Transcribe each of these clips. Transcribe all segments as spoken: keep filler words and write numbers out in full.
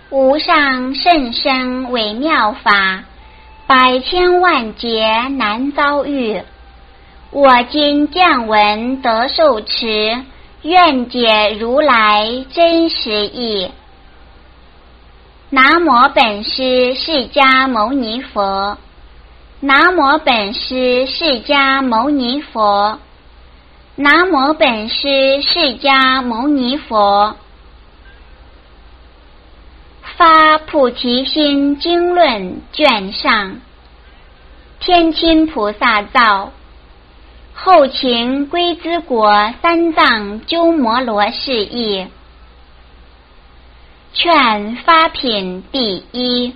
无上甚深微妙法，百千万劫难遭遇。我今见闻得受持，愿解如来真实义。南无本师释迦牟尼佛。南无本师释迦牟尼佛。南无本师释迦牟尼佛。发菩提心经论卷上，天亲菩萨造，后秦龟兹国三藏鸠摩罗示义。劝发品第一。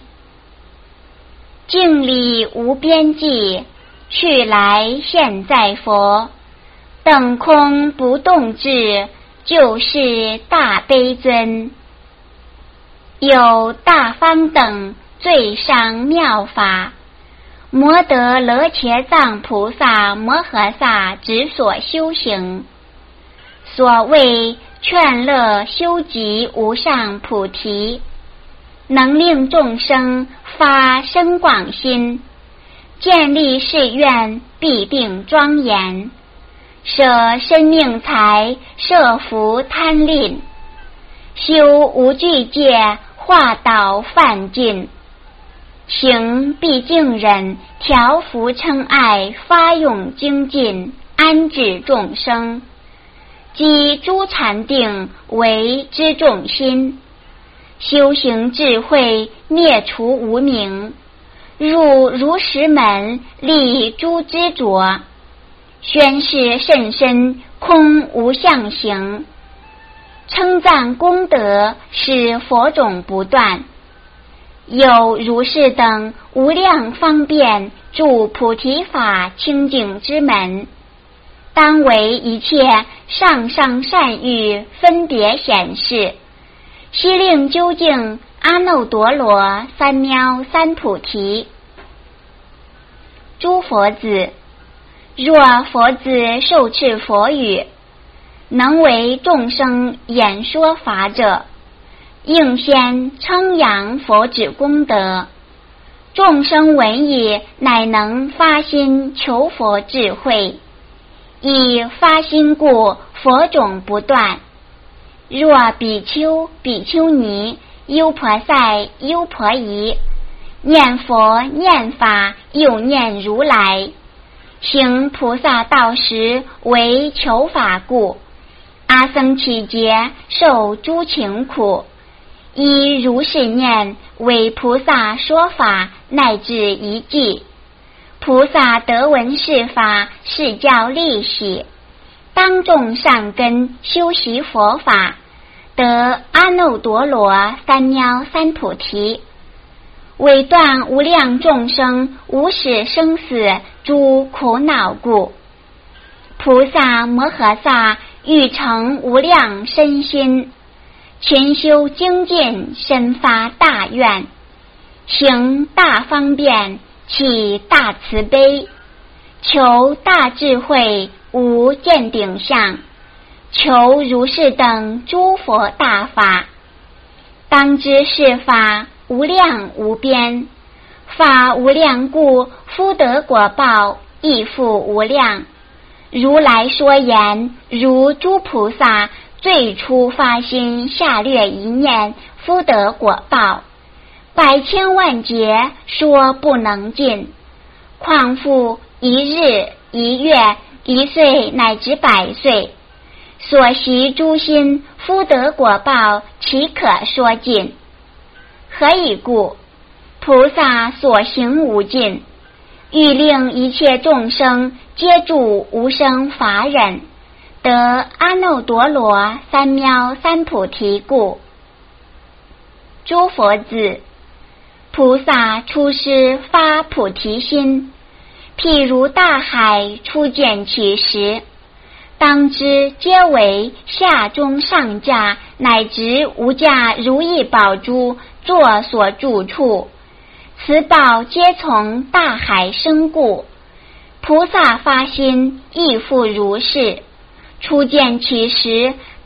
净理无边际，去来现在佛。等空不动智，就是大悲尊。有大方等最上妙法，摩得罗伽藏菩萨摩诃萨之所修行。所谓劝乐修集无上菩提，能令众生发深广心，建立誓愿必定庄严，舍生命财，摄福贪吝，修无具戒，化导犯尽，行必净忍，调伏嗔爱，发勇精进，安置众生，积诸禅定，为知众心，修行智慧，灭除无明，入如实门，立诸执着，宣示甚深，空无相形，称赞功德，使佛种不断。有如是等无量方便，助菩提法清净之门，当为一切上上善欲分别显示，悉令究竟阿耨多罗三藐三菩提。诸佛子，若佛子受持佛语，能为众生演说法者，应先称扬佛指功德，众生闻已，乃能发心求佛智慧，以发心故，佛种不断。若比丘、比丘尼、优婆塞、优婆夷，念佛念法，又念如来，行菩萨道时，为求法故，阿僧祇劫受诸情苦，依如是念，为菩萨说法，乃至一季。菩萨得闻是法，是教利喜，当众善根，修习佛法，得阿耨多罗三藐三菩提，为断无量众生无始生死诸苦恼故。菩萨摩诃萨欲成无量身心，勤修精进，深发大愿，行大方便，起大慈悲，求大智慧，无见顶相，求如是等诸佛大法。当知是法无量无边，法无量故，福德果报亦复无量。如来说言，如诸菩萨最初发心，下略一念，福德果报，百千万劫说不能尽，况复一日一月一岁乃至百岁，所习诸心，福德果报，岂可说尽？何以故？菩萨所行无尽，欲令一切众生皆住无生法忍，得阿耨多罗三藐三菩提故。诸佛子，菩萨出师发菩提心，譬如大海初见其时，当知皆为下中上价，乃至无价如意宝珠作所住处，此宝皆从大海生故。菩萨发心亦复如是，初见其时，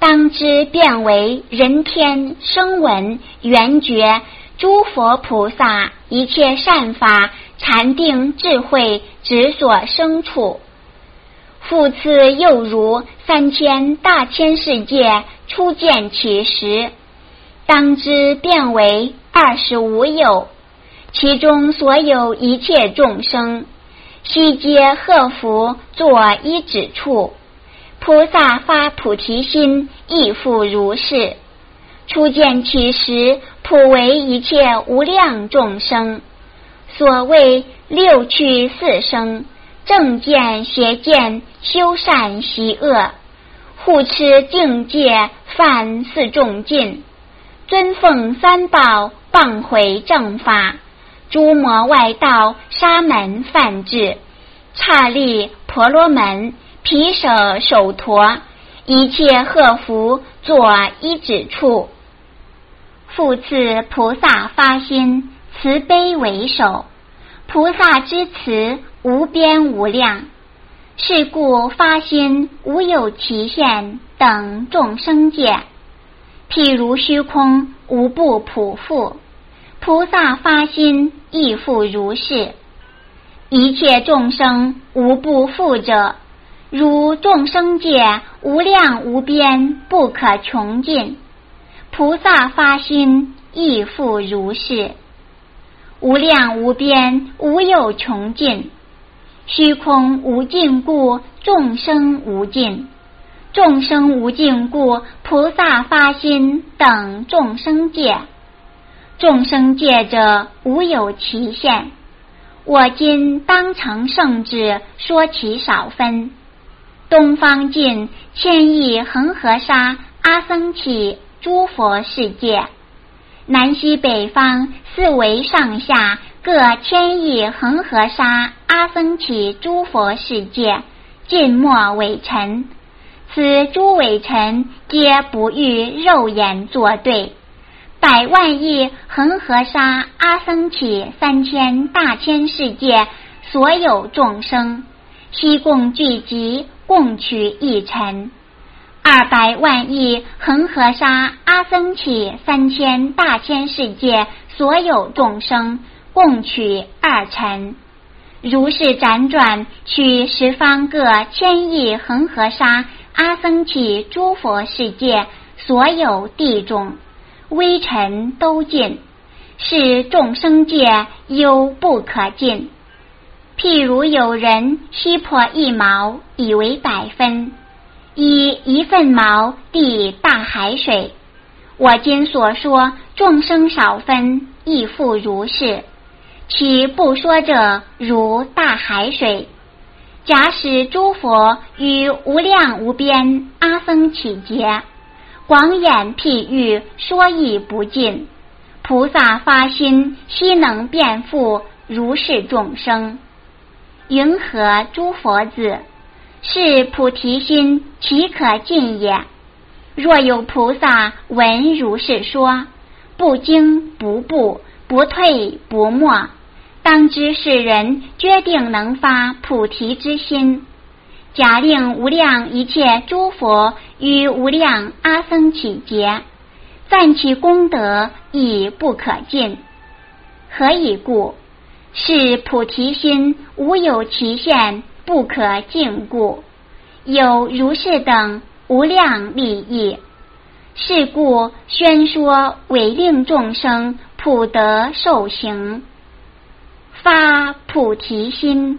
当知变为人天声闻缘觉诸佛菩萨一切善法禅定智慧之所生处。复次又如三千大千世界初见其时，当知变为二十无有，其中所有一切众生悉皆贺福作依止处。菩萨发菩提心亦复如是。初见其时，普为一切无量众生。所谓六趣四生，正见邪见修善习恶，护持境界犯四众禁，尊奉三宝谤毁正法，诸魔外道沙门犯智，刹利婆罗门毗舍首陀，一切贺福作依止处。复次菩萨发心，慈悲为首。菩萨之慈无边无量，是故发心无有期限等众生界。譬如虚空无不普覆，菩萨发心亦复如是。一切众生无不覆者，如众生界无量无边不可穷尽，菩萨发心亦复如是。无量无边无有穷尽，虚空无尽故众生无尽，众生无尽故菩萨发心等众生界。众生界者无有期限，我今当成圣旨说其少分。东方尽千亿恒河沙阿僧祇诸佛世界，南西北方四维上下各千亿恒河沙阿僧祇诸佛世界，尽没伪尘。此诸伪尘皆不欲肉眼作对。百万亿恒河沙阿僧祇三千大千世界所有众生，悉共聚集，共取一尘。二百万亿恒河沙阿僧祇三千大千世界所有众生，共取二尘。如是辗转，取十方各千亿恒河沙阿僧祇诸佛世界所有地种，微尘都尽，是众生界犹不可尽。譬如有人须破一毛，以为百分，以一分毛抵大海水。我今所说众生少分亦复如是，其不说者如大海水。假使诸佛于无量无边阿僧祇劫，广演譬喻，说亦不尽。菩萨发心，悉能遍覆如是众生。云何诸佛子？是菩提心岂可尽也？若有菩萨闻如是说，不惊不怖，不退不没，当知是人决定能发菩提之心。假令无量一切诸佛于无量阿僧祇劫，赞其功德亦不可尽。何以故？是菩提心无有期限，不可尽故。有如是等无量利益，是故宣说为令众生普得受行。发菩提心。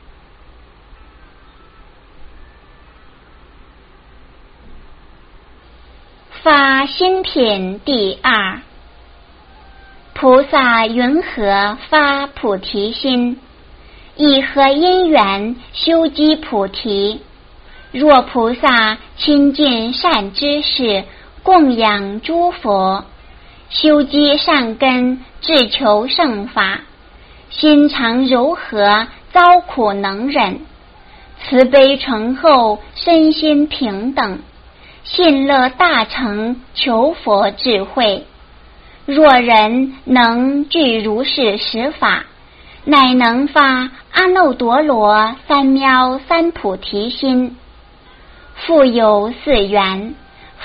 发心品第二。菩萨云何发菩提心？以何因缘修积菩提？若菩萨亲近善知识，供养诸佛，修积善根，志求圣法，心常柔和，遭苦能忍，慈悲醇厚，身心平等，信乐大成，求佛智慧。若人能具如是十法，乃能发阿耨多罗三藐三菩提心。复有四缘：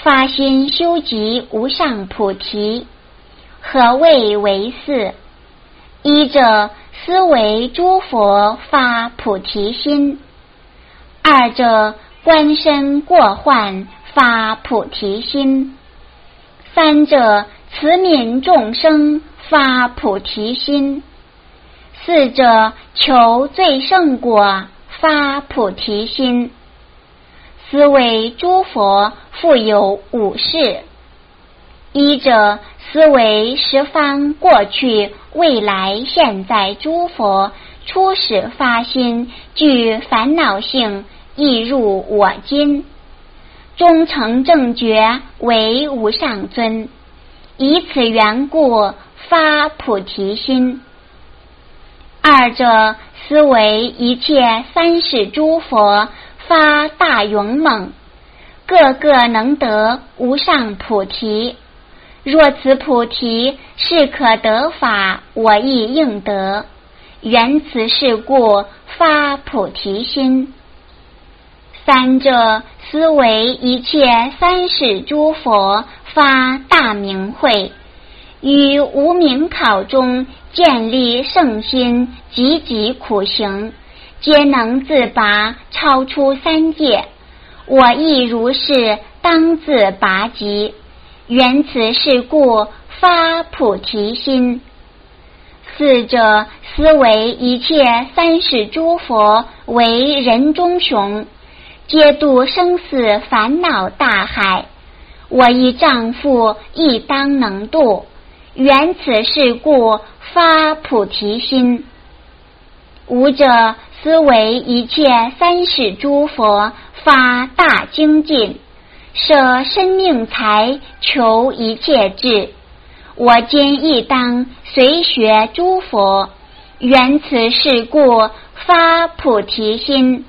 发心修集无上菩提。何谓为四？一者思维诸佛发菩提心，二者观身过患发菩提心，三者慈悯众生发菩提心，四者求最胜果发菩提心。思维诸佛复有五事：一者思维十方过去未来现在诸佛初始发心具烦恼性亦入我今，终成正觉为无上尊，以此缘故发菩提心。二者思维一切三世诸佛发大勇猛，个个能得无上菩提。若此菩提是可得法，我亦应得，缘此事故发菩提心。三者思维一切三世诸佛发大明慧，于无明考中建立圣心，积极苦行，皆能自拔，超出三界。我亦如是，当自拔极。缘此事故发菩提心。四者思维一切三世诸佛为人中雄，皆度生死烦恼大海，我一丈夫亦当能度，缘此事故发菩提心。五者思维一切三世诸佛发大精进，舍生命财求一切智，我今亦当随学诸佛，缘此事故发菩提心。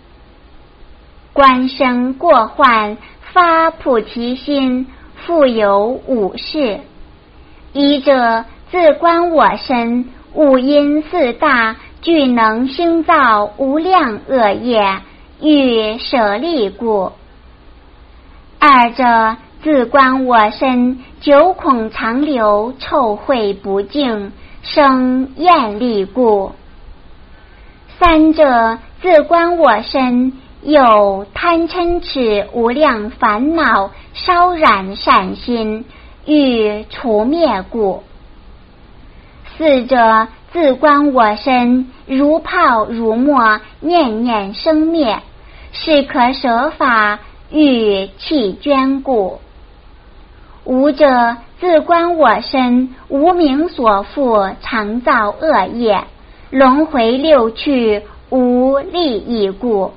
观身过患发菩提心复有五事：一者自观我身，五阴四大俱能兴造无量恶业，欲舍利故；二者自观我身，九孔常流臭秽不净，生厌利故；三者自观我身，有贪嗔痴无量烦恼烧染善心，欲除灭故；四者自观我身，如泡如沫，念念生灭，是可舍法，欲弃捐故；五者自观我身，无明所缚，常造恶业，轮回六趣，无利益故。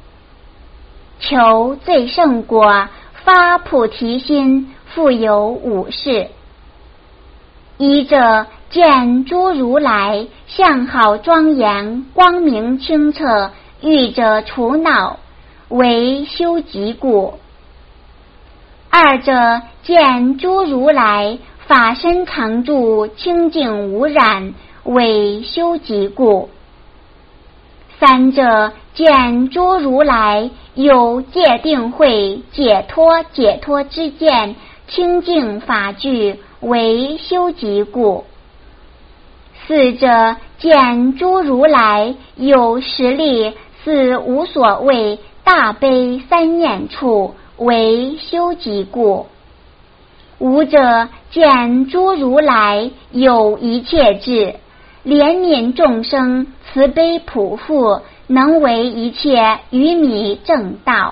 求最胜果发菩提心复有五事：一者见诸如来相好庄严，光明清澈，欲者除恼，为修集故；二者见诸如来法身常住，清净无染，为修集故；三者见诸如来有戒定慧，解脱解脱之见，清净法具，为修集故；四者见诸如来有实力，似无所谓，大悲三念处，为修集故；五者见诸如来有一切智，怜悯众生，慈悲普覆，能为一切愚迷正道，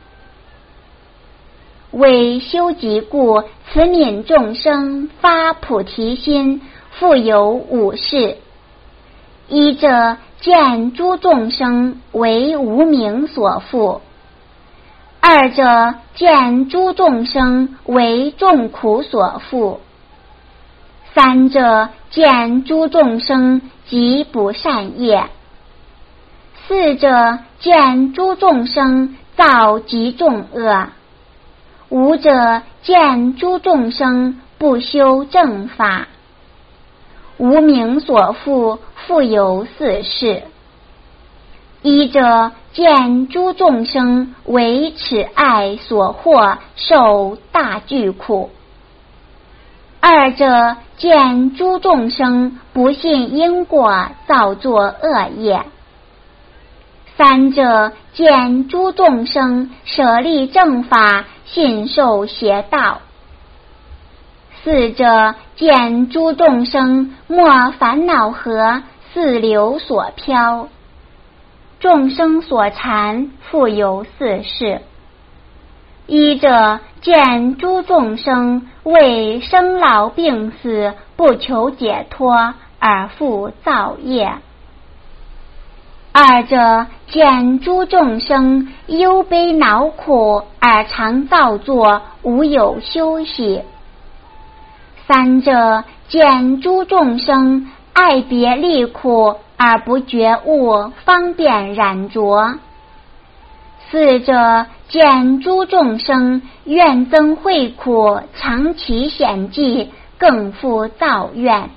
为修集故，慈悯众生发菩提心复有五事：一者见诸众生为无明所缚；二者见诸众生为众苦所缚；三者见诸众生及不善业；四者见诸众生造极重恶；五者见诸众生不修正法。无明所缚复有四事： 一者见诸众生为此爱所惑，受大巨苦；二者见诸众生不信因果，造作恶业；三者见诸众生舍利正法，信受邪道；四者见诸众生莫烦恼河，似流所飘。众生所缠，复有四事：一者见诸众生为生老病死，不求解脱，而复造业；二者见诸众生忧悲恼苦，而常造作，无有休息；三者见诸众生爱别离苦，而不觉悟，方便染着；四者见诸众生愿增慧苦，常起险迹，更复造愿。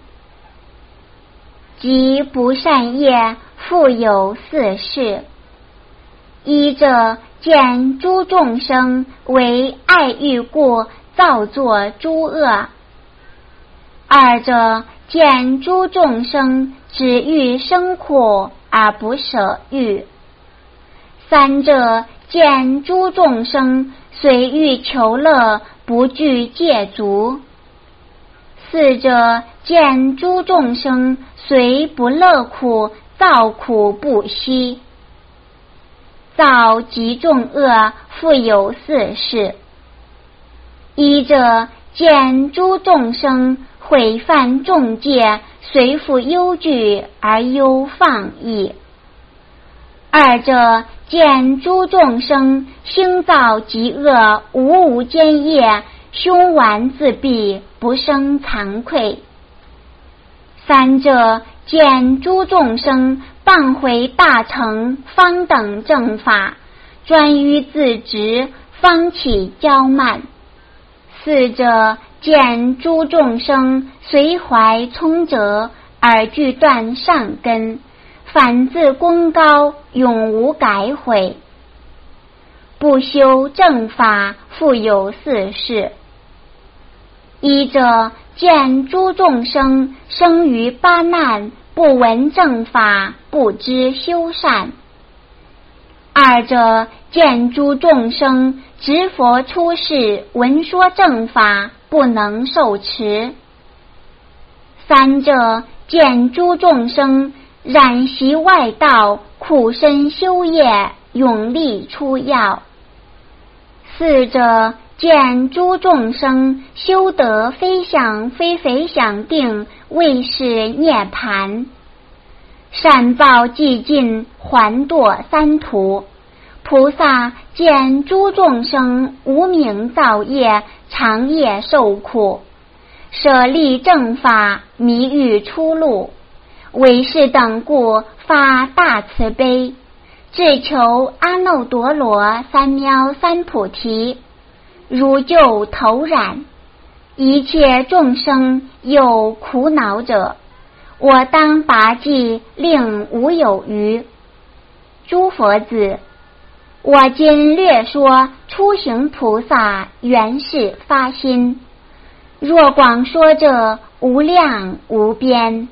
即不善业，复有四事：一者见诸众生为爱欲故，造作诸恶；二者见诸众生只欲生苦，而不舍欲；三者见诸众生随欲求乐，不惧戒足；四者见诸众生随不乐苦，造苦不息。造极众恶，复有四事：一者见诸众生毁犯众戒，随复忧惧而忧放逸；二者见诸众生兴造极恶，无无间业，凶顽自闭，不生惭愧；三者见诸众生谤毁大乘方等正法，专于自执，方起骄慢；四者见诸众生随怀聪哲，而俱断善根，反自功高，永无改悔。不修正法，复有四事：一者见诸众生生于八难，不闻正法，不知修善；二者见诸众生执佛出世，闻说正法，不能受持；三者见诸众生染习外道，苦身修业，永力出药；四者见诸众生修得非想非非想定，为是涅盘；善报既尽，还堕三途。菩萨见诸众生无明造业，长夜受苦，舍利正法，迷欲出路，为是等故发大慈悲，至求阿耨多罗三藐三菩提，如救头然。一切众生有苦恼者，我当拔济，令无有余。诸佛子，我今略说初行菩萨原是发心，若广说者，无量无边。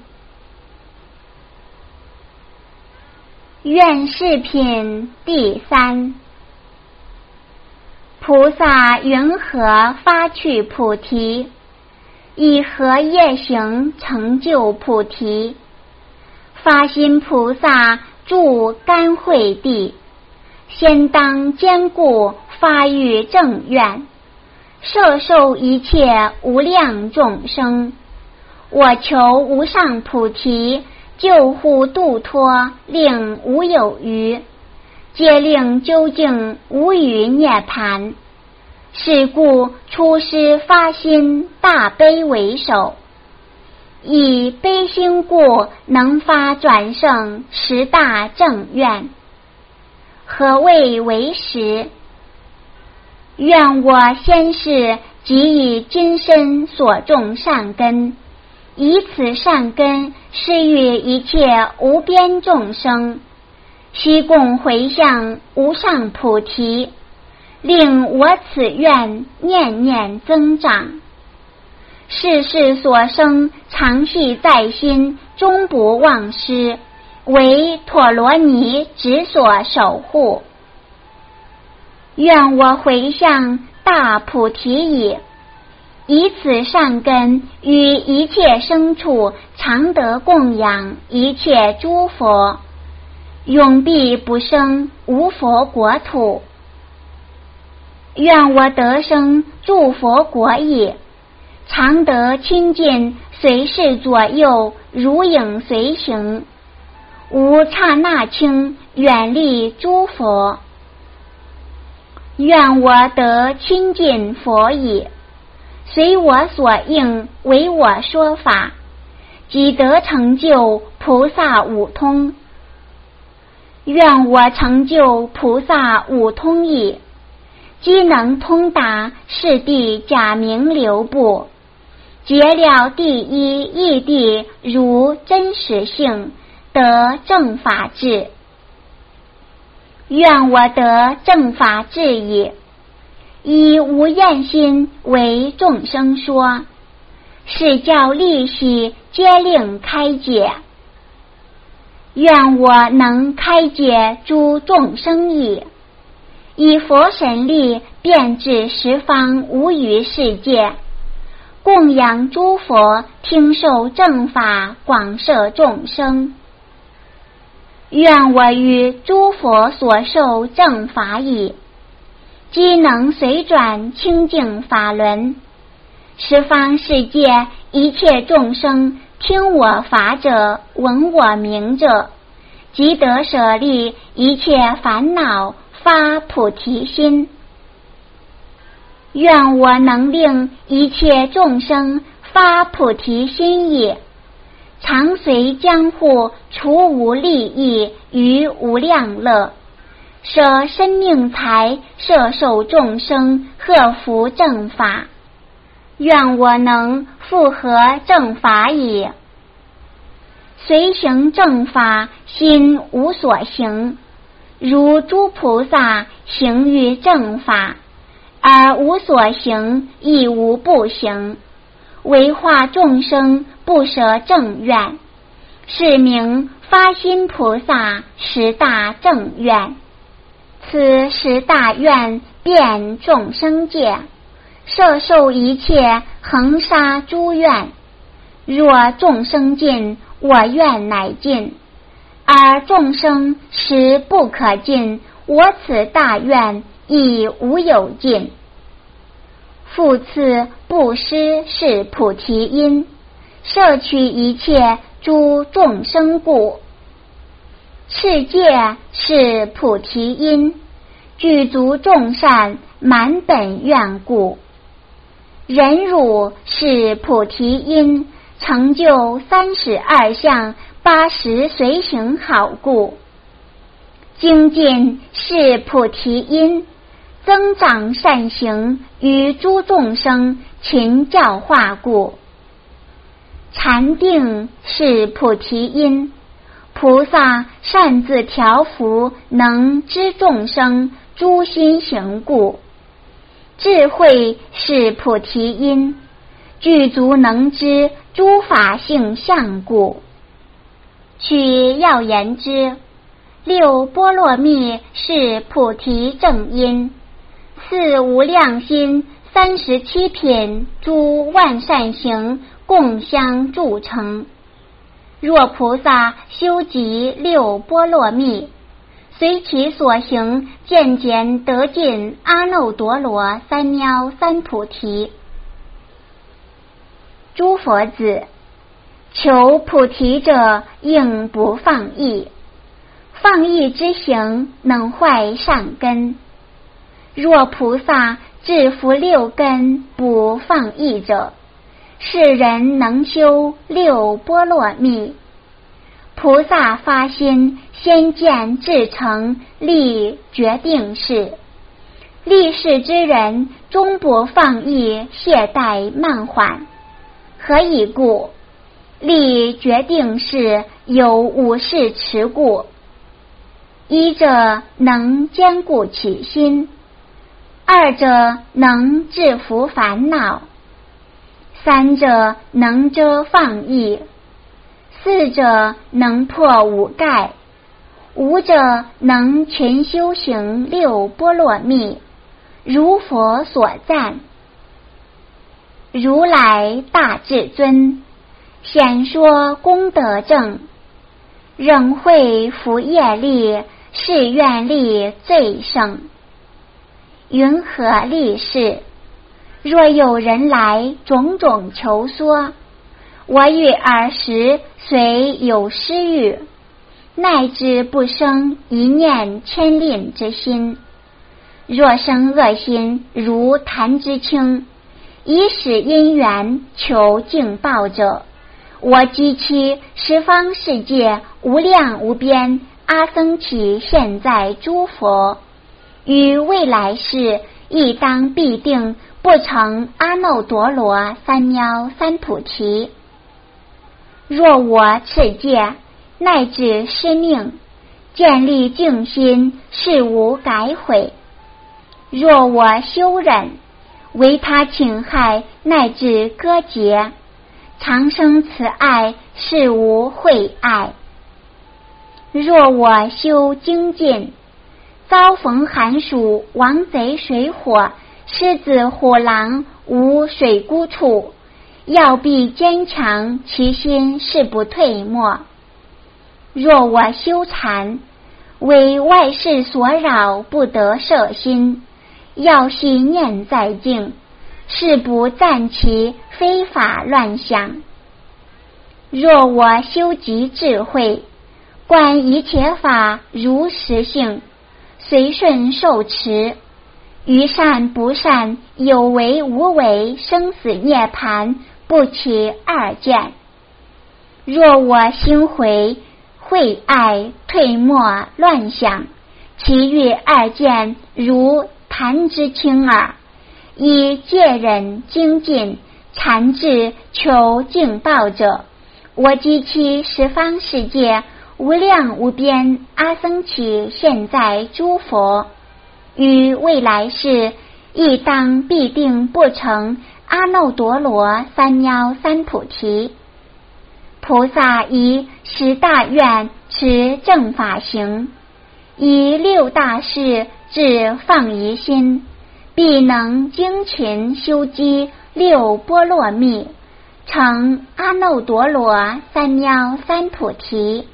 愿释品第三。菩萨云何发去菩提？以何业行成就菩提？发心菩萨住甘惠地，先当坚固发育正愿，摄受一切无量众生。我求无上菩提，救护度脱，令无有余，皆令究竟无余涅盘。是故出师发心，大悲为首，以悲心故，能发转胜十大正愿。何谓为实？愿我先世即以今生所种善根，以此善根施予一切无边众生， 悉共回向无上菩提，令我此愿念念增长。世事所生，常系在心，终不忘失，为陀罗尼之所守护。愿我回向大菩提已，以此善根于一切生处常得供养一切诸佛，永必不生无佛国土。愿我得生诸佛国已，常得亲近随事左右，如影随形，无刹那轻远离诸佛。愿我得亲近佛已，随我所应为我说法，即得成就菩萨五通。愿我成就菩萨五通已，即能通达世谛假名流布，结了第一义谛如真实性，得正法智。愿我得正法智已，以无厌心为众生说，是教利息皆令开解。愿我能开解诸众生已，以佛神力遍至十方无余世界，供养诸佛听受正法，广摄众生。愿我于诸佛所受正法已，即能随转清净法轮，十方世界一切众生听我法者，闻我名者，即得舍利一切烦恼，发菩提心。愿我能令一切众生发菩提心已，常随江户，除无利益于无量乐，舍生命财，摄受众生，贺福正法。愿我能复合正法已，随行正法，心无所行，如诸菩萨行于正法，而无所行，亦无不行，为化众生，不舍正愿，是名发心菩萨十大正愿。此十大愿遍众生界，摄受一切恒沙诸愿。若众生尽，我愿乃尽；而众生实不可尽，我此大愿亦无有尽。复次布施是菩提因，摄取一切诸众生故。持戒是菩提因，具足众善，满本愿故。忍辱是菩提因，成就三十二相八十随行好故。精进是菩提因，增长善行于诸众生，勤教化故。禅定是菩提因，菩萨善自调伏，能知众生诸心行故。智慧是菩提因，具足能知诸法性相故。取要言之，六波罗蜜是菩提正因，四无量心三十七品诸万善行共相铸成。若菩萨修集六波罗蜜，随其所行，渐渐得尽阿耨多罗三藐三菩提。诸佛子，求菩提者，应不放逸。放逸之行，能坏善根。若菩萨制服六根不放逸者，是人能修六波罗蜜。菩萨发心，先见至诚，立决定事。立事之人，终不放逸懈怠慢缓。何以故？立决定事，有五事持故。 一者能坚固其心，二者能制服烦恼，三者能遮放逸，四者能破五盖，五者能全修行六波罗蜜，如佛所赞。如来大智尊，显说功德正，仍会福业力，是愿力最胜。云何利事？若有人来种种求说，我欲尔时虽有施欲，乃至不生一念牵吝之心。若生恶心，如弹之轻，以使因缘求敬报者，我积其十方世界无量无边阿僧祇现在诸佛，于未来世亦当必定不成阿耨多罗三藐三菩提。若我持戒乃至施命，建立净心，事无改悔；若我修忍，为他侵害乃至割截，常生慈爱，事无秽爱。若我修精进，遭逢寒暑，王贼水火，狮子虎狼，无水孤处，要必坚强，其心誓不退没。若我修禅，为外事所扰，不得摄心，要系念在静，誓不暂其非法乱想。若我修集智慧，观一切法如实性，随顺受持，于善不善，有为无为，生死涅槃，不起二见。若我心回慧爱退没乱想，其余二见如弹之轻耳。以戒忍精进禅智求敬报者，我积其十方世界无量无边阿僧祇现在诸佛，于未来世亦当必定不成阿耨多罗三藐三菩提。菩萨以十大愿持正法行，以六大事至放疑心，必能精勤修积六波罗蜜，成阿耨多罗三藐三菩提。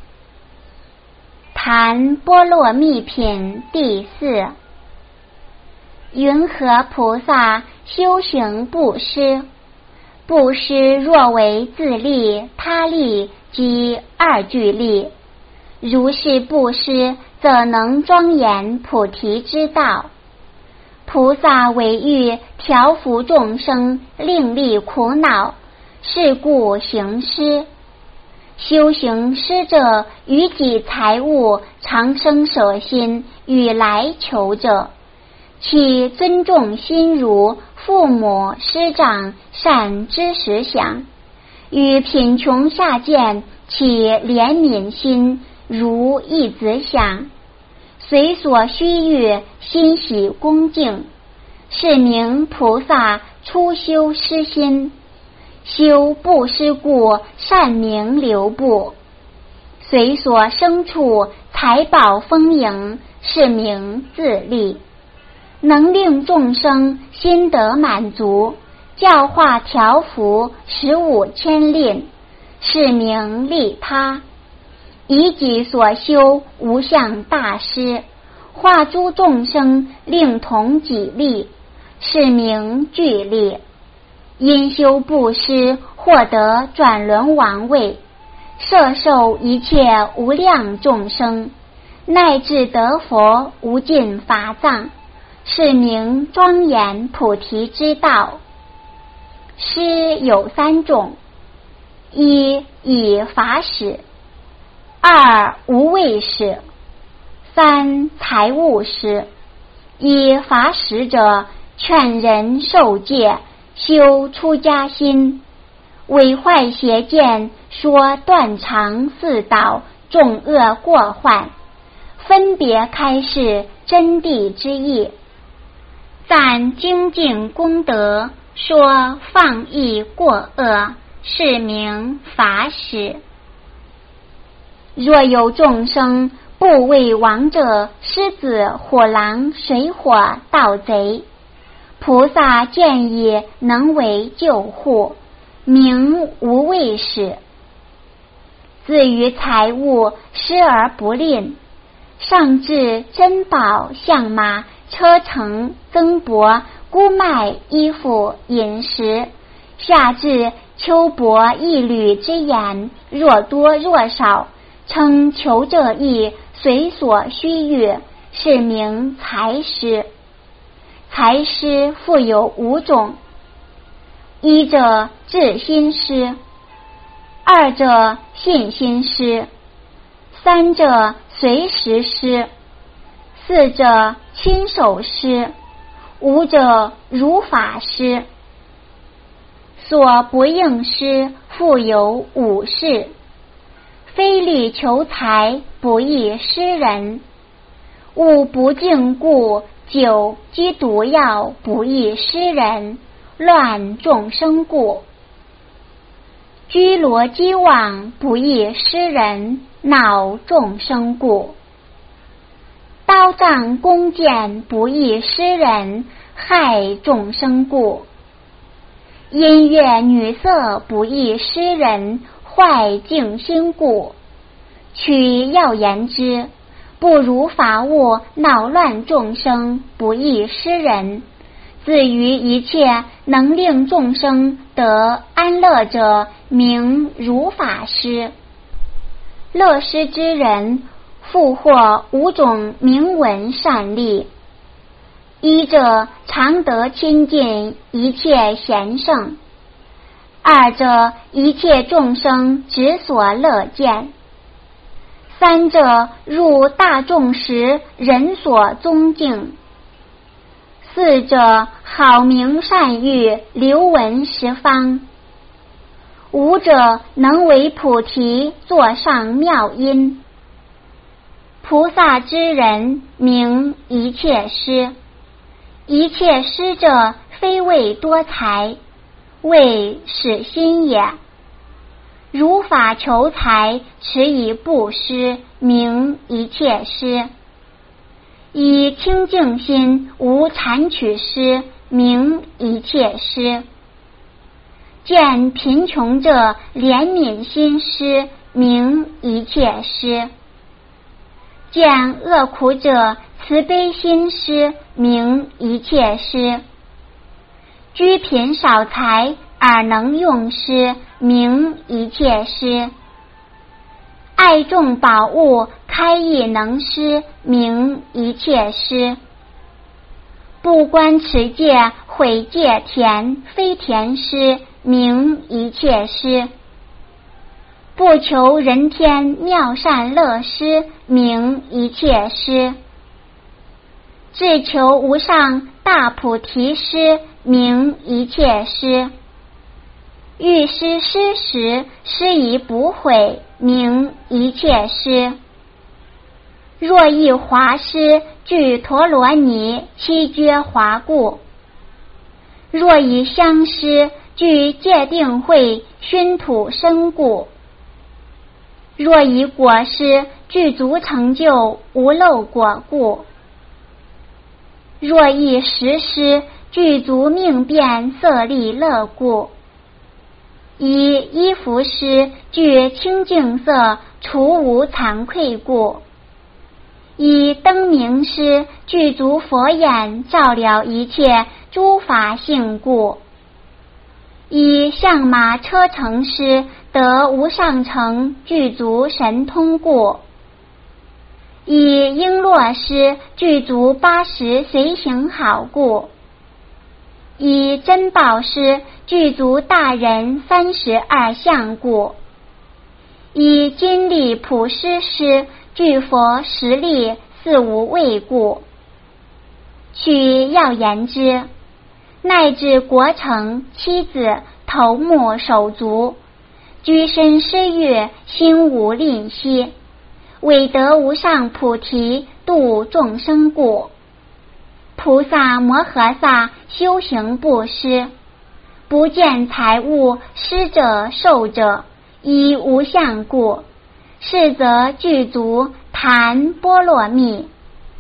谈波罗蜜品第四。云何菩萨修行布施？布施若为自利、他利及二俱利，如是布施，则能庄严菩提之道。菩萨为欲调伏众生，令利苦恼，是故行施。修行施者，于己财物常生舍心，与来求者，其尊重心如父母师长，善知识想；与贫穷下贱，其怜悯心如一子想。随所须臾，欣喜恭敬，是名菩萨初修施心。修布施故，善名流布；随所生处，财宝丰盈，是名自利。能令众生心得满足，教化调伏，十五千吝，是名利他。以己所修无相大施，化诸众生，令同己利，是名具利。因修布施，获得转轮王位，摄受一切无量众生，乃至得佛无尽法藏，是名庄严菩提之道。施有三种：一以法使，二无畏使，三财物施。以法使者，劝人受戒，修出家心，毁坏邪见，说断肠四倒，众恶过患， 分别开示真谛之意，赞精进功德，说放逸过恶，是名法使。若有众生不为亡者、狮子、火狼、水火、盗贼，菩萨见以能为救护，名无畏使。自于财物施而不吝，上至珍宝、象马、车乘、增帛、菇麦、衣服、饮食，下至秋帛一缕之言，若多若少，称求者意，随所需欲，是名财施。财施复有五种：一者智心施，二者信心施，三者随时施，四者亲手施，五者如法施。所不应施复有五事：非力求财，不义施人；物不净故，酒积毒药，不义施人；乱众生故，居罗积妄，不义施人；恼众生故，刀杖弓箭，不义施人；害众生故，音乐女色，不义施人；坏静心故。取要言之，不如法物，恼乱众生，不义施人。自于一切能令众生得安乐者，名如法施。乐施之人，复获五种名闻善利：一者常得亲近一切贤圣；二者一切众生只所乐见；三者入大众时人所宗敬；四者好名善誉，流闻十方；五者能为菩提，座上妙音。菩萨之人，名一切施。一切施者，非为多财，为使心也。如法求财，持以布施，名一切施。以清净心，无谄取施，名一切施。见贫穷者，怜悯心施，名一切施。见恶苦者，慈悲心施，名一切施。居贫少财而能用施，名一切施。爱众宝物，开义能施，名一切施。不观持戒，毁戒田，非田施，名一切施。不求人天妙善乐施，名一切施。只求无上大菩提施，名一切施。欲施施时，施以不悔，名一切施。若一华施，具陀罗尼，七觉华故；若以香施，具戒定慧，熏土身故；若以果施，具足成就，无漏果故；若以食施，具足命变，色利乐故；以衣服施，具清净色，除无惭愧故；以灯明施，具足佛眼，照了一切诸法性故；以象马车乘施，得无上乘，具足神通故；以璎珞施，具足八十随行好故；以珍宝施，具足大人三十二相故；以金力普施施，具佛十力四无畏故。取要言之，乃至国城、妻子、头目、手足，居身施乐，心无吝惜， 为得无上菩提度众生故。菩萨摩诃萨修行布施，不见财物施者受者，以无相故，是则具足檀波罗蜜。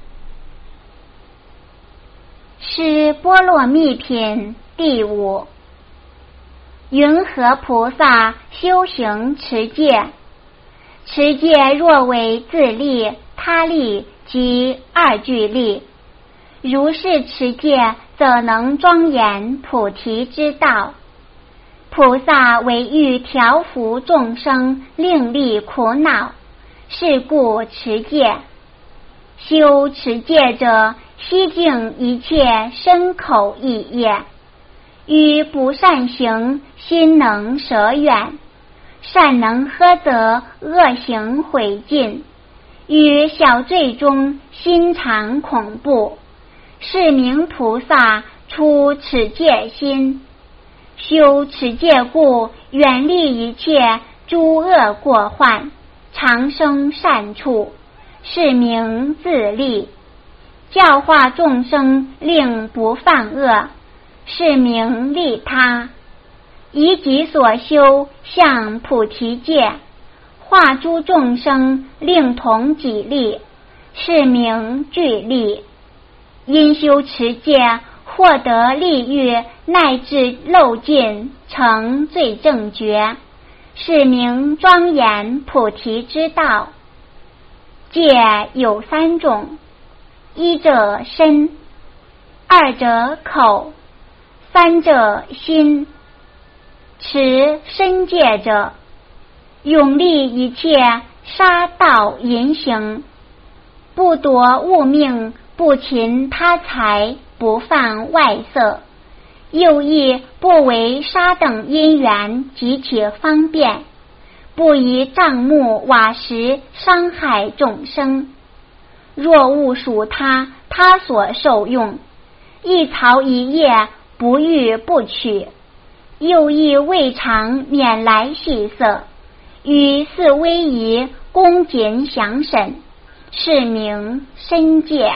是波罗蜜品第五。云何菩萨修行持戒？持戒若为自利、他利及二俱利，如是持戒，则能庄严菩提之道。菩萨为欲调伏众生，令利苦恼，是故持戒。修持戒者，悉净一切身口意业，于不善行，心能舍远；善能呵责，恶行毁尽。于小罪中，心常恐怖，是名菩萨出持戒心。修持戒故，远离一切诸恶过患，常生善处，是名自利。教化众生，令不犯恶，是名利他。以己所修，向菩提戒，化诸众生，令同己利，是名具利。因修持戒，获得利欲，乃至漏尽，成最正觉，是名庄严菩提之道。戒有三种：一者身，二者口，三者心。持身戒者，永立一切杀盗淫行，不夺物命，不侵他财，不犯外色，又亦不为杀等因缘及其方便，不以帐木瓦石伤害众生。若物属他，他所受用，一草一叶不欲不取，又亦未尝免来细色，与似威仪，恭谨详审，是名身戒。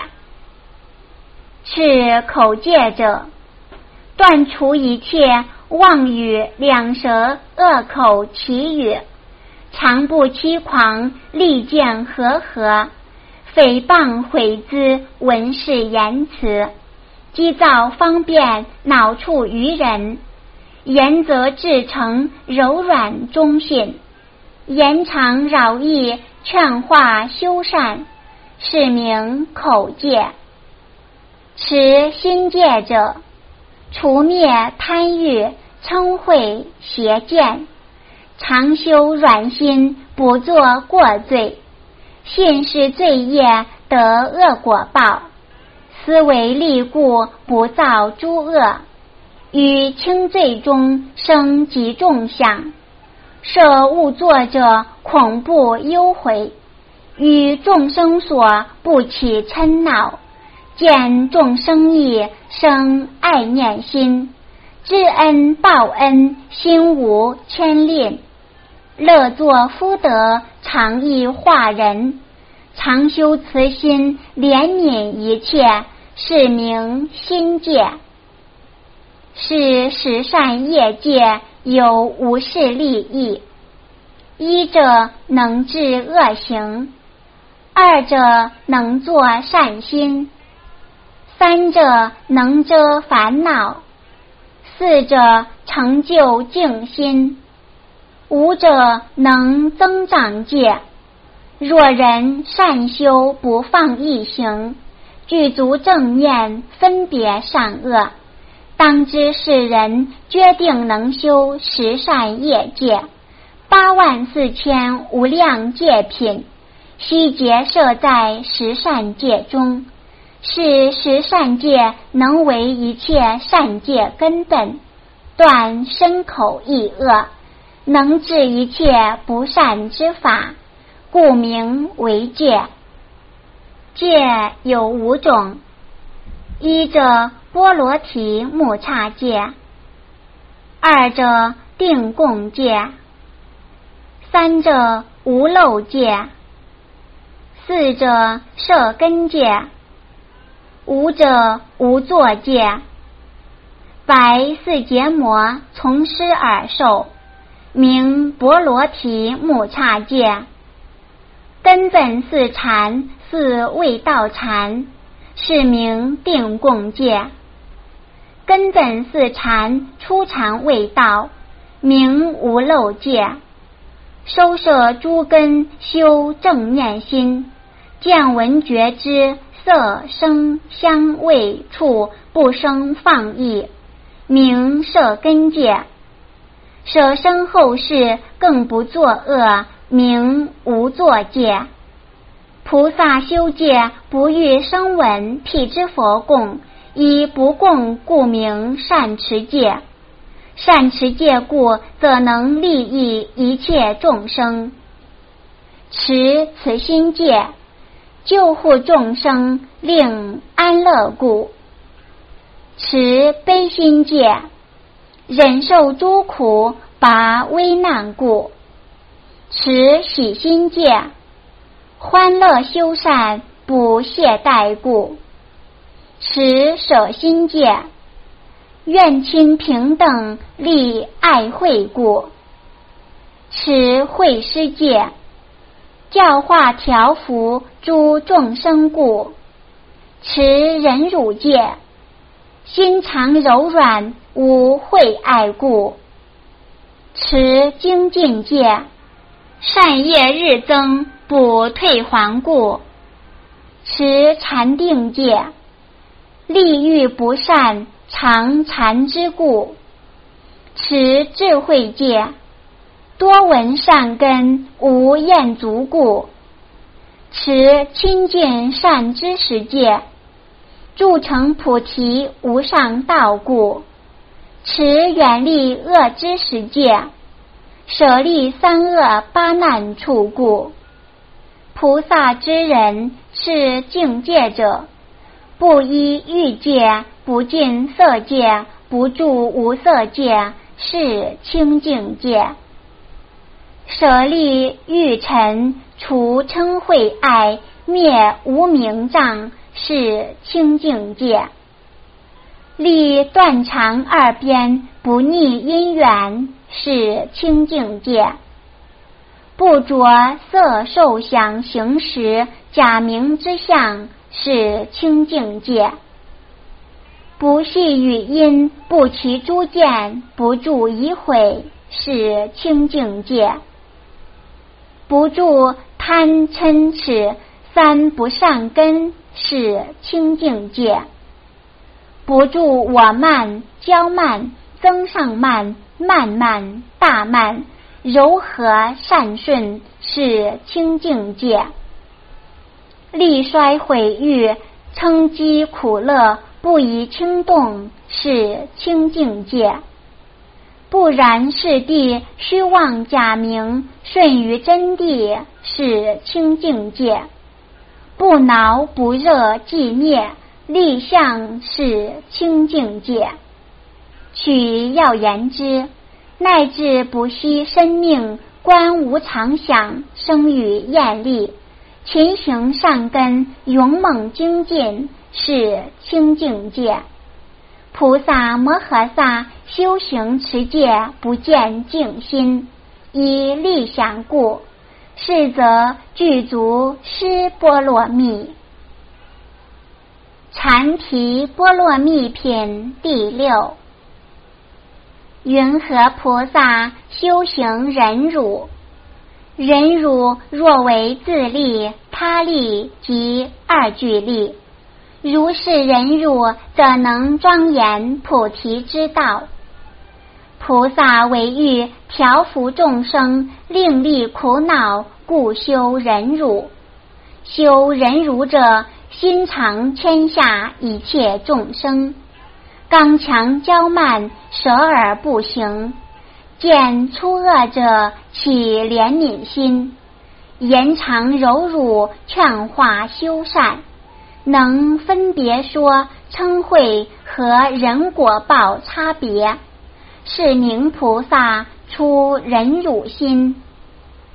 持口戒者，断除一切妄语、两舌、恶口、绮语，常不欺狂，利剑和合，诽谤毁资，文饰言辞，积造方便，恼触于人。言则至诚，柔软忠信，言长饶益，劝化修善，是名口戒。持心戒者，除灭贪欲、嗔恚、邪见，常修软心，不作过罪，信是罪业，得恶果报，思为利故，不造诸恶，于轻罪中生极重相，设误作者，恐怖忧悔，与众生所不起嗔恼，见众生意，生爱念心，知恩报恩，心无牵恋，乐作福德，常意化人，常修慈心，怜悯一切，是名心戒。是十善业戒，有无事利益：一者能治恶行，二者能作善心，三者能遮烦恼，四者成就净心，五者能增长戒。若人善修，不放逸行，具足正念，分别善恶，当知是人决定能修十善业戒，八万四千无量戒品，悉结摄在十善戒中。是十善戒能为一切善戒根本，断身口意恶，能治一切不善之法，故名为戒。戒有五种：一者波罗提木叉戒，二者定共戒，三者无漏戒， 四者摄根界，五者无作界。白似结膜从师而受，名波罗提木叉界。根本似禅似未道禅，是名定共界。根本似禅初禅未道，名无漏界。收摄诸根修正念心，见闻觉知色声香味触不生放逸，名摄根界。舍身后世更不作恶，名无作界。菩萨修戒不欲声闻辟支佛供，以不供故名善持戒。善持戒故，则能利益一切众生。持此心戒，救护众生，令安乐故。持悲心戒，忍受诸苦，拔危难故。持喜心戒，欢乐修善，不懈怠故。持舍心戒，愿亲平等，利爱惠故。持慧施戒，教化调伏诸众生故。持忍辱戒，心常柔软，无慧爱故。持精进戒，善业日增，不退还故。持禅定戒，利欲不善，常禅之故。持智慧戒，多闻善根，无厌足故。持亲近善知识戒，铸成菩提无上道故。持远离恶知识戒，舍利三恶八难处故。菩萨之人是境界者，不依欲界，不近色界，不住无色界，是清净界。舍利欲尘，除嗔恚爱，灭无明障，是清净界。立断肠二边，不逆因缘，是清净界。不着色受想行识假名之相，是清净界。不系语音，不起诸见，不住疑悔，是清净界。不住贪嗔痴三不善根，是清净界。不住我慢骄慢增上慢慢慢大慢柔和善顺，是清净界。力衰毁誉称讥苦乐，不以轻动，是清净界。不然是地虚妄假名，顺于真谛，是清净界。不挠不热即灭，立相，是清净界。取要言之，乃至不惜生命，观无常想，生于厌力，勤行善根，勇猛精进，是清净界。菩萨摩诃萨修行持戒，不见净心，以利想故，是则具足施波罗蜜。禅提波罗蜜品第六。云何菩萨修行忍辱？忍辱若为自利、他利及二俱利，如是忍辱，则能庄严菩提之道。菩萨为欲调伏众生，令利苦恼，故修忍辱。修忍辱者，心常天下一切众生，刚强骄慢，舍而不行。见粗恶者，起怜悯心，言常柔辱，劝化修善，能分别说称慧和人果报差别，是名菩萨出忍辱心。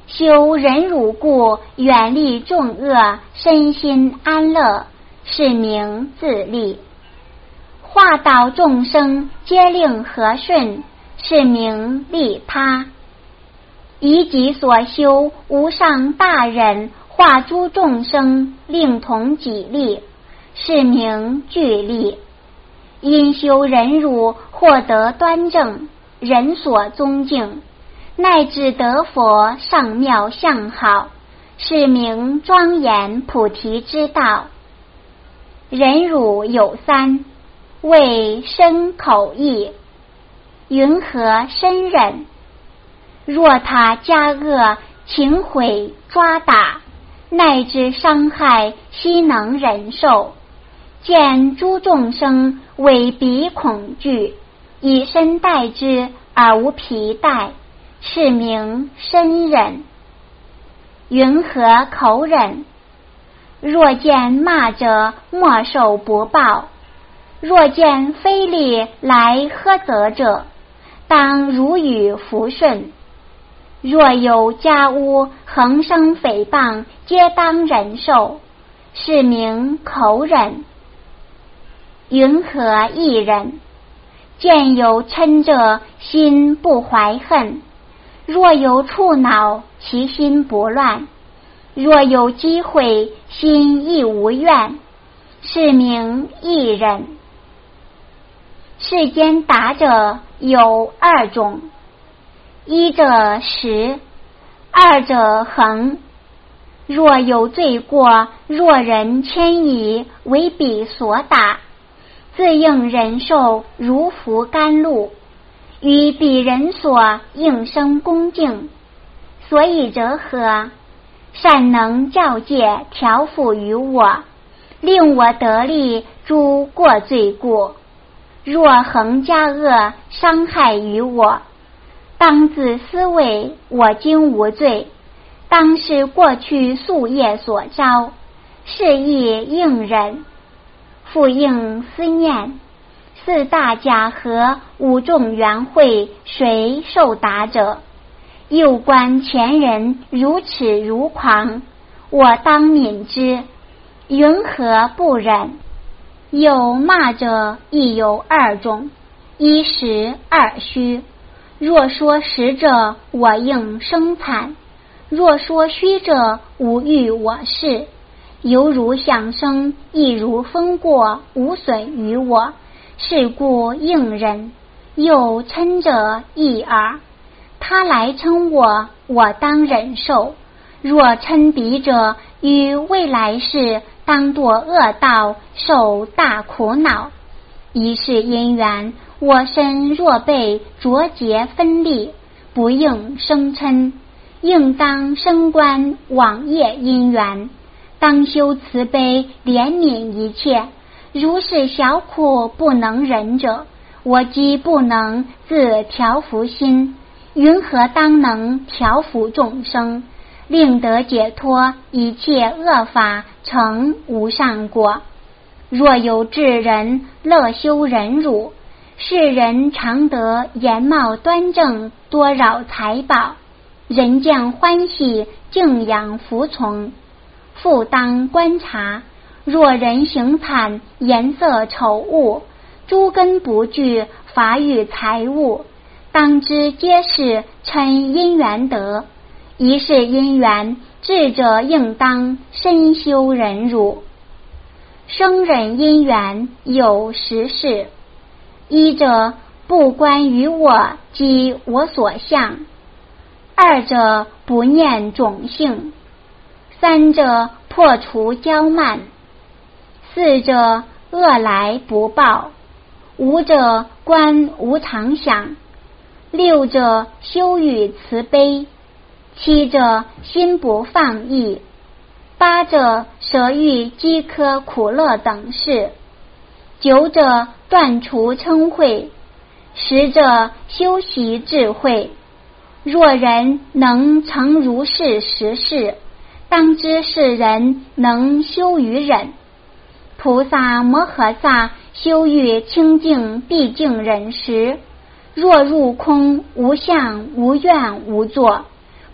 修忍辱故，远离众恶，身心安乐，是名自利。化导众生，皆令和顺，是名利他。以己所修，无上大忍，化诸众生，令同己利，是名具利。因修忍辱，获得端正，人所宗敬，乃至得佛上妙相好，是名庄严菩提之道。忍辱有三，为身口意。云何身忍？若他加恶，情毁抓打，乃至伤害，悉能忍受。见诸众生为彼恐惧，以身待之而无疲怠，是名身忍。云何口忍？若见骂者，莫受不报；若见非礼来呵责者，当如语服顺。若有家屋横生诽谤，皆当忍受，是名口忍。云何意忍？见有嗔者，心不怀恨；若有触恼，其心不乱；若有机会，心亦无怨，是名意忍。世间达者有二种，一者实，二者恒。若有罪过，若人迁移，为彼所打，自应忍受，如服甘露，与彼人所应生恭敬。所以者何？善能教戒调伏于我，令我得利诸过罪故。若恒加恶，伤害于我，当自思维，我今无罪，当是过去夙业所招，是亦应忍。复应思念，四大假合，五众缘会，谁受达者？又观前人如耻如狂，我当悯之，云何不忍？有骂者亦有二种，一实，二虚。若说实者，我应生惨；若说虚者，无欲我事。犹如响声，亦如风过，无损于我，是故应忍。又嗔者亦耳，他来嗔我，我当忍受。若嗔敌者，于未来世当堕恶道，受大苦恼。一是因缘，我身若被浊结分立，不应生嗔，应当升观往业因缘，当修慈悲怜悯一切。如是小苦不能忍者，我即不能自调伏心，云何当能调伏众生，令得解脱一切恶法，成无上果？若有智人乐修忍辱，世人常得颜貌端正，多扰财宝，人见欢喜，敬仰服从。复当观察，若人行惨，颜色丑恶，诸根不具，乏欲财物，当知皆是嗔因缘得。一是因缘，智者应当深修忍辱。生忍因缘有十事：一者不关于我及我所相；二者不念种性；三者破除骄慢；四者恶来不报；五者观无常想；六者修与慈悲；七者心不放逸；八者舍欲饥渴苦乐等事；九者断除嗔恚；十者修习智慧。若人能成如是十事，当知是人能修于忍。菩萨摩诃萨修于清净毕竟忍时，若入空无相无愿无作，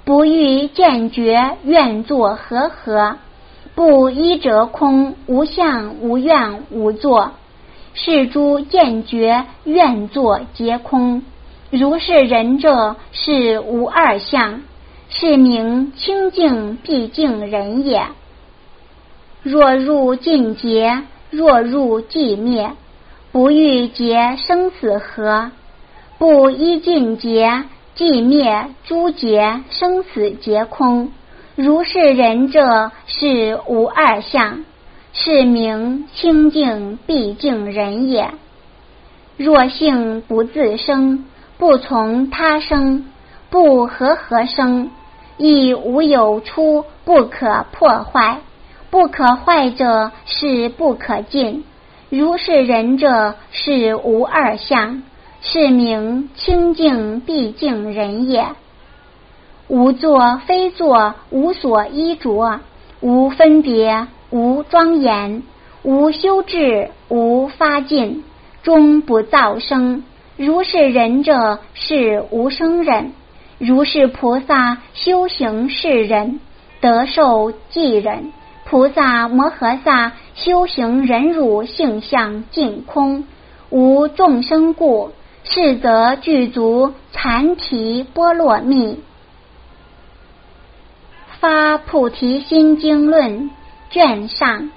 不欲见觉，愿作和合。不依则空，无相无愿无作。是诸见觉愿作皆空。如是人者，是无二相，是名清净毕竟人也。若入尽劫，若入寂灭，不欲劫生死河。不依尽劫，寂灭诸劫生死皆空。如是人者，是无二相，是名清净毕竟人也。若性不自生，不从他生，不和合生，亦无有出，不可破坏。不可坏者，是不可尽。如是人者，是无二相，是名清净毕竟人也。无作非作，无所依着，无分别，无庄严，无修治，无发尽，终不造生。如是人者，是无生忍。如是菩萨修行是忍，得受寂忍。菩萨摩诃萨修行忍辱性相尽空，无众生故，是则具足禅提波罗蜜。发菩提心经论卷上。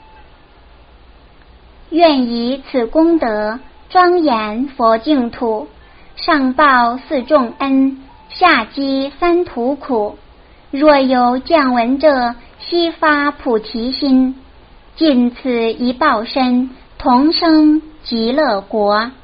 愿以此功德庄严佛净土，上报四重恩，下济三途苦。若有见闻者，悉发菩提心，尽此一报身，同生极乐国。